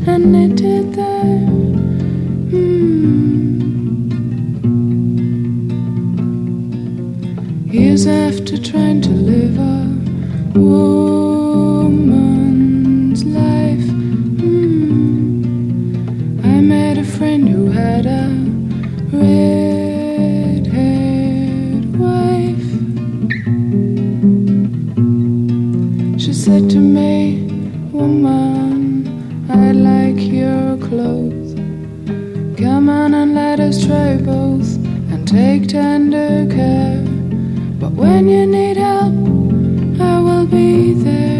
and knitted them. Years after trying to live a woman's life, I met a friend who had a red-haired wife. She said to me, "Woman, I like your clothes. Come on and let us try both and take tender care. But when you need help, I will be there."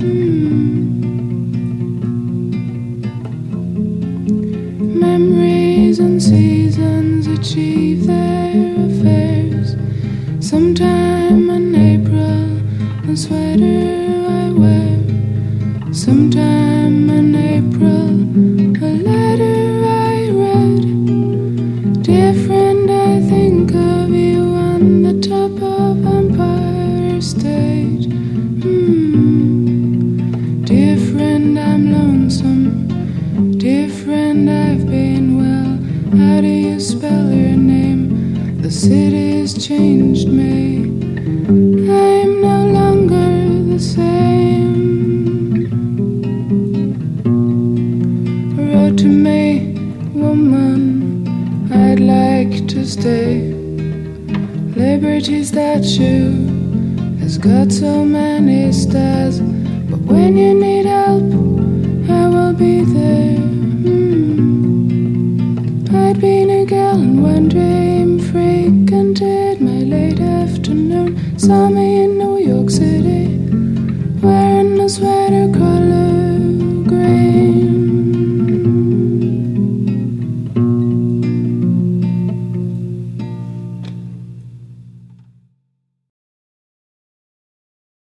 Memories and seasons achieve their affairs. Sometime in April, the sweater I wear. Sometime in April, a letter I read. Dear friend, I think of you on the top of Empire State. Dear friend, I'm lonesome. Dear friend, I've been well. How do you spell your name? The city's changed me. I'm no longer the same. Wrote to me, "Woman, I'd like to stay. Liberty statue has got so many stars. But when you need help, I will be there." I'd been a girl in one dream, frequented my late afternoon. Saw me in New York City, wearing a sweater